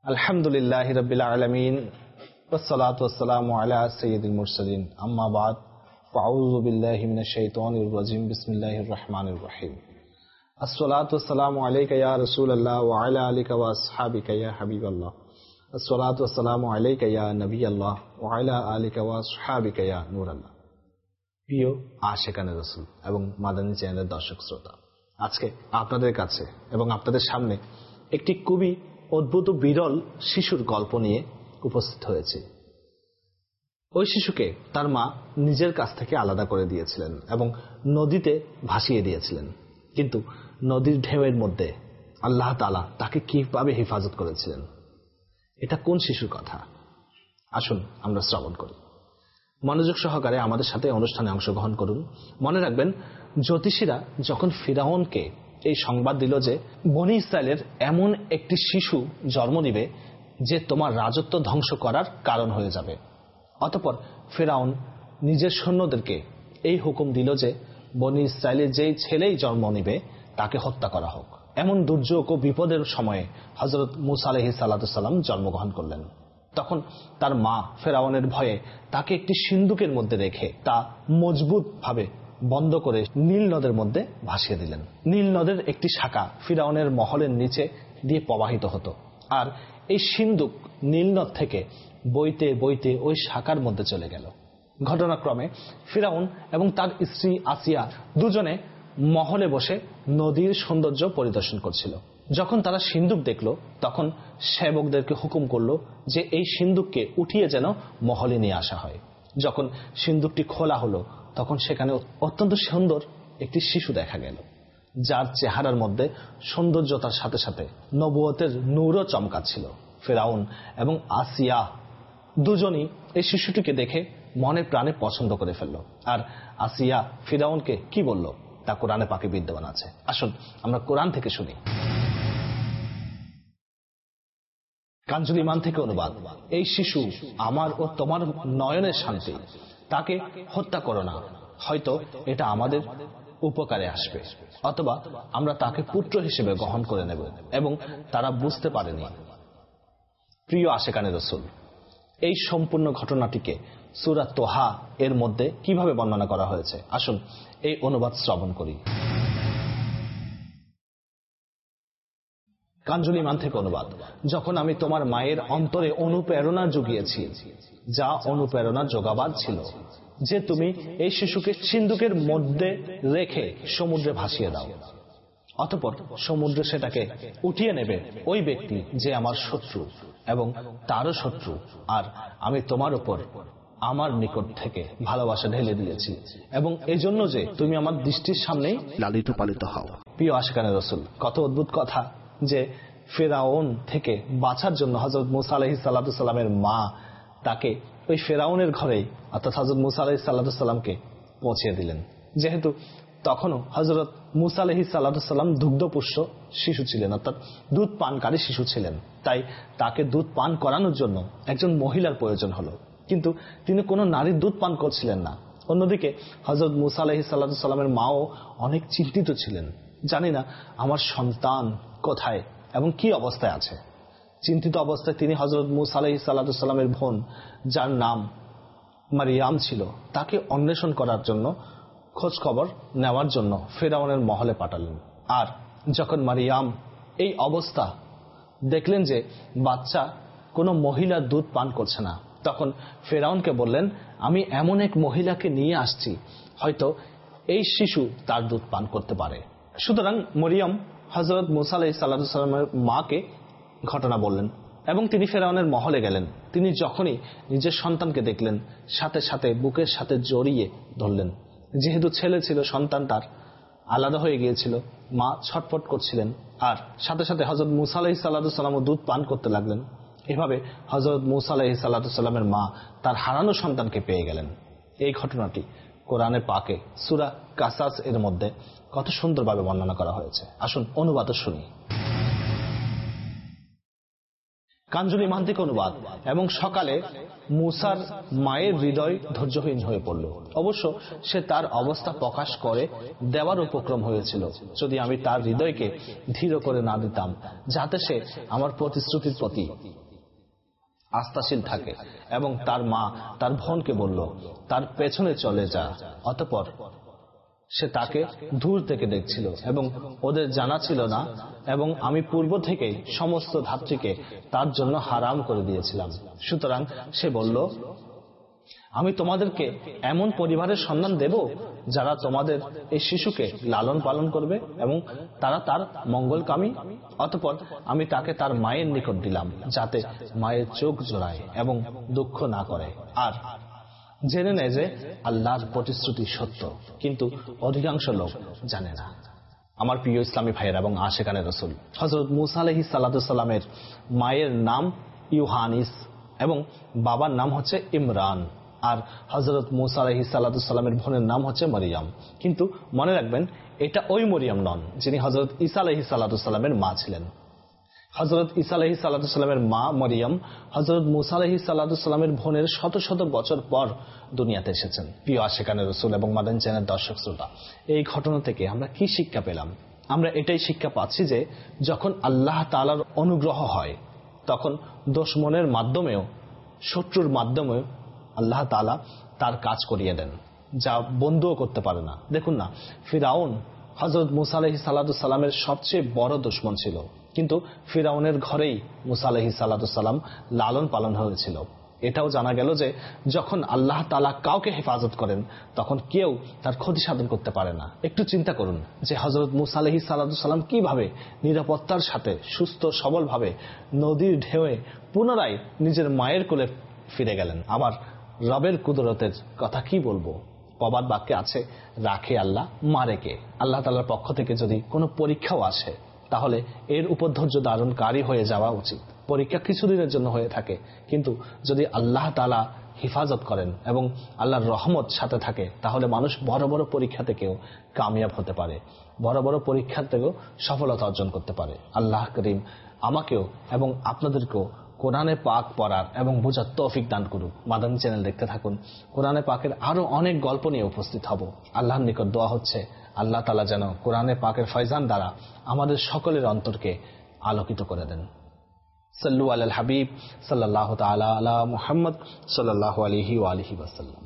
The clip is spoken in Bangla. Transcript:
আলহামদুলিল্লাহি রাব্বিল আলামিন ওয়াসসালাতু ওয়াসসালামু আলা সাইয়্যিদিল মুরসালিন আম্মা বাদ ফাআউযু বিল্লাহি মিনাশ শাইতানির রাজিম বিসমিল্লাহির রহমানির রহিম আসসালাতু ওয়াসসালামু আলাইকা ইয়া রাসূলুল্লাহ ওয়া আলা আলিকা ওয়া আসহাবিকা ইয়া হাবিবাল্লাহ আসসালাতু ওয়াসসালামু আলাইকা ইয়া নবিয়াল্লাহ ওয়া আলা আলিকা ওয়া আসহাবিকা ইয়া নূরাল্লাহ। প্রিয় আশিকানে রাসূল এবং মাদানী চ্যানেলের দর্শক শ্রোতা, আজকে আপনাদের কাছে এবং আপনাদের সামনে একটি খুবই অদ্ভুত বিরল শিশুর গল্প নিয়ে উপস্থিত হয়েছে। ওই শিশুকে তার মা নিজের কাছ থেকে আলাদা করে দিয়েছিলেন এবং নদীতে ভাসিয়ে দিয়েছিলেন, কিন্তু নদীর ঢেউয়ের মধ্যে আল্লাহ তাআলা তাকে কিভাবে হেফাজত করেছিলেন, এটা কোন শিশুর কথা? আসুন আমরা শ্রবণ করি। মনোযোগ সহকারে আমাদের সাথে অনুষ্ঠানে অংশগ্রহণ করুন। মনে রাখবেন, জ্যোতিষীরা যখন ফিরাউনকে এই সংবাদ দিল যে বনী ইসরায়েলের এমন একটি শিশু জন্ম নিবে যে তোমার রাজত্ব ধ্বংস করার কারণ হয়ে যাবে, অতঃপর ফিরাউন নিজের সৈন্যদেরকে এই হুকুম দিল যে বনী ইসরায়েলের যেই ছেলেই জন্ম নিবে তাকে হত্যা করা হোক। এমন দুর্যোগ ও বিপদের সময়ে হযরত মূসা আলাইহিস সালাম জন্মগ্রহণ করলেন। তখন তার মা ফিরাউনের ভয়ে তাকে একটি সিন্দুকের মধ্যে রেখে তা মজবুত ভাবে বন্ধ করে নীল নদের মধ্যে ভাসিয়ে দিলেন। নীল নদের একটি শাখা ফিরাউনের মহলের নিচে দিয়ে প্রবাহিত হতো, আর এই সিন্দুক নীল নদ থেকে বইতে বইতে ওই শাখার মধ্যে চলে গেল। ঘটনাক্রমে ফিরাউন এবং তার স্ত্রী আসিয়া দুজনে মহলে বসে নদীর সৌন্দর্য পরিদর্শন করছিল। যখন তারা সিন্দুক দেখল, তখন সেবকদেরকে হুকুম করল যে এই সিন্দুককে উঠিয়ে যেন মহলে নিয়ে আসা হয়। যখন সিন্দুকটি খোলা হলো, তখন সেখানে অত্যন্ত সুন্দর একটি শিশু দেখা গেল, যার চেহারার মধ্যে সৌন্দর্যতার সাথে সাথে নবুয়তের নূরও চমকাচ্ছিল। ফিরাউন এবং আসিয়া দুজনই এই শিশুটিকে দেখে মনে প্রাণে পছন্দ করে ফেলল। আর আসিয়া ফিরাউনকে কি বলল তা কোরআনে পাকে বিদ্যমান আছে। আসুন আমরা কোরআন থেকে শুনি। কানজুল ঈমান থেকে অনুবাদ। এই শিশু আমার ও তোমার নয়নের শান্তি, তাকে হত্যা করো না, হয়তো এটা আমাদের উপকারে আসবে, অথবা আমরা তাকে পুত্র হিসেবে গ্রহণ করে নেব। এবং তারা বুঝতে পারেনি। প্রিয় আশিকানে রাসূল, এই সম্পূর্ণ ঘটনাটিকে সূরা তোহা এর মধ্যে কিভাবে বর্ণনা করা হয়েছে, আসুন এই অনুবাদ শ্রবণ করি। কানজুল ঈমান থেকে অনুবাদ। যখন আমি তোমার মায়ের অন্তরে অনুপ্রেরণা জুগিয়েছি, যা অনুপ্রেরণা যোগাবার ছিল, যে তুমি এই শিশুকে সিন্দুকের মধ্যে রেখে সমুদ্রে ভাসিয়ে দাও, অতঃপর সমুদ্র সেটাকে উঠিয়ে নেবে ওই ব্যক্তি যে আমার শত্রু এবং তারও শত্রু, আর আমি তোমার উপর আমার নিকট থেকে ভালোবাসা ঢেলে দিয়েছি, এবং এই জন্য যে তুমি আমার দৃষ্টির সামনেই লালিত পালিত হও। প্রিয় আশিকানে রাসূল, কত অদ্ভুত কথা যে ফিরাউন থেকে বাঁচার জন্য হযরত মূসা আলাইহিস সালামের মা তাকে ওই ফিরাউনের ঘরেই, অর্থাৎ হযরত মূসা আলাইহিস সালামকে পৌঁছে দিলেন। যেহেতু তখনও হযরত মূসা আলাইহিস সালাম দুগ্ধপুষ্ট শিশু ছিলেন, অর্থাৎ দুধ পানকারী শিশু ছিলেন, তাই তাকে দুধ পান করানোর জন্য একজন মহিলার প্রয়োজন হলো, কিন্তু তিনি কোনো নারীর দুধ পান করছিলেন না। অন্যদিকে হযরত মূসা আলাইহিস সালামের মাও অনেক চিন্তিত ছিলেন, জানি না আমার সন্তান কোথায় এবং কি অবস্থায় আছে। চিন্তিত অবস্থায় তিনি হযরত মূসা আলাইহিস সালামের বোন, যার নাম মারিয়াম ছিল, তাকে অন্বেষণ করার জন্য, খোঁজ খবর নেওয়ার জন্য ফিরাউনের মহলে পাঠালেন। আর যখন মারিয়াম এই অবস্থা দেখলেন যে বাচ্চা কোনো মহিলার দুধ পান করছে না, তখন ফিরাউনকে বললেন, আমি এমন এক মহিলাকে নিয়ে আসছি, হয়তো এই শিশু তার দুধ পান করতে পারে। সুতরাং মরিয়ম হযরত মূসা আলাইহিস সালামের মাকে ঘটনা বললেন এবং তিনি ফিরাউনের মহলে গেলেন। তিনি যখনই নিজের সন্তানকে দেখলেন, সাথে সাথে বুকের সাথে জড়িয়ে ধরলেন। যেহেতু ছেলে ছিল, সন্তান তার আলাদা হয়ে গিয়েছিল, মা ছটফট করছিলেন, আর সাথে সাথে হযরত মূসা আলাইহিস সালামও দুধ পান করতে লাগলেন। এভাবে হযরত মূসা আলাইহিস সালামের মা তার হারানো সন্তানকে পেয়ে গেলেন। এই ঘটনাটি কোরআনে পাকে সূরা কাসাস এর মধ্যে কত সুন্দরভাবে বর্ণনা করা হয়েছে। আসুন অনুবাদ শুনি। কাঞ্জুল ইমান থেকে অনুবাদ। এবং সকালে মূসার মায়ের হৃদয় ধৈর্যহীন হয়ে পড়ল। অবশ্য সে তার অবস্থা প্রকাশ করে দেওয়ার উপক্রম হয়েছিল, যদি আমি তার হৃদয়কে ধীর করে না দিতাম, যাতে সে আমার প্রতিশ্রুতির প্রতি আস্থাশীল থাকে। এবং তার মা তার বোনকে বলল, তার পেছনে চলে যা। অতঃপর সে তাকে দূর থেকে দেখছিল এবং ওদের জানা ছিল না, এবং আমি পূর্ব থেকেই সমস্ত ধাত্রীকে তার জন্য হারাম করে দিয়েছিলাম। সুতরাং সে বলল, আমি তোমাদেরকে এমন পরিবারের সন্ধান দেব যারা তোমাদের এই শিশুকে লালন পালন করবে এবং তারা তার মঙ্গলকামী। অতঃপর আমি তাকে তার মায়ের নিকট দিলাম, যাতে মায়ের চোখ জোড়ায় এবং দুঃখ না করে, আর জেনে নেয় যে আল্লাহর প্রতিশ্রুতি সত্য, কিন্তু অধিকাংশ লোক জানে না। আমার প্রিয় ইসলামী ভাইয়ের এবং আশেকানে রসুল, হযরত মূসা আলাইহিস সালামের মায়ের নাম ইউহানিস এবং বাবার নাম হচ্ছে ইমরান, আর হযরত মূসা আলাইহিস সালামের বোনের নাম হচ্ছে মরিয়ম। কিন্তু মনে রাখবেন, এটা ওই মরিয়ম নন যিনি হযরত ঈসা আলাইহিস সালামের মা ছিলেন। হযরত ঈসা আলাইহিস সালামের মা মরিয়ম হযরত মূসা আলাইহিস সালামের বোনের শত শত বছর পর দুনিয়াতে এসেছেন। প্রিয় আশিকানে রাসূল এবং মাদানী চ্যানেল দর্শক শ্রোতা, এই ঘটনা থেকে আমরা কি শিক্ষা পেলাম? আমরা এটাই শিক্ষা পাচ্ছি যে যখন আল্লাহ তাআলার অনুগ্রহ হয়, তখন দুশমনের মাধ্যমেও, শত্রুর মাধ্যমেও আল্লাহ তাআলা তার কাজ করিয়ে দেন, যা বন্ধুও করতে পারে না। দেখুন না, ফিরাউন হযরত মূসা আলাইহিস সালামের সবচেয়ে বড় দুশমন ছিল, কিন্তু ফিরাউনের ঘরেই মূসা আলাইহিস সালাম লালন পালন হয়েছিল। এটাও জানা গেল যে যখন আল্লাহ তাআলা কাউকে হেফাজত করেন, তখন কেউ তার ক্ষতি সাধন করতে পারে না। একটু চিন্তা করুন যে হযরত মূসা আলাইহিস সালাম কিভাবে নিরাপত্তার সাথে সুস্থ সবলভাবে নদীর ঢেউয়ে পুনরায় নিজের মায়ের কোলে ফিরে গেলেন। আবার রবের কুদরতের কথা কি বলবো? প্রবাদ বাক্যে আছে, রাখে আল্লাহ, মারে কে। আল্লাহ তাআলার পক্ষ থেকে যদি কোনো পরীক্ষাও আসে, তাহলে এর উপর ধৈর্য ধারণকারী হয়ে যাওয়া উচিত। পরীক্ষা কিছুদিনের জন্য হয়ে থাকে, কিন্তু যদি আল্লাহ তাআলা হিফাজত করেন এবং আল্লাহর রহমত সাথে থাকে, তাহলে মানুষ বড় বড় পরীক্ষা থেকেও কামিয়াব হতে পারে, বড় বড় পরীক্ষা থেকেও সফলতা অর্জন করতে পারে। আল্লাহ করিম আমাকেও এবং আপনাদেরকেও কোরআনে পাক পড়ার এবং বোঝার তৌফিক দান করুক। মাদানী চ্যানেল দেখতে থাকুন, কোরআনে পাকের আরো অনেক গল্প নিয়ে উপস্থিত হব। আল্লাহর নিকট দোয়া হচ্ছে, আল্লাহ তাআলা যেন কোরআনে পাকের ফয়জান দ্বারা আমাদের সকলের অন্তরকে আলোকিত করে দেন। সাল্লু আলাল হাবিব সাল্লাল্লাহু তাআলা আলা মুহাম্মদ সাল্লাল্লাহু আলাইহি ওয়া আলিহি ওয়াসাল্লাম।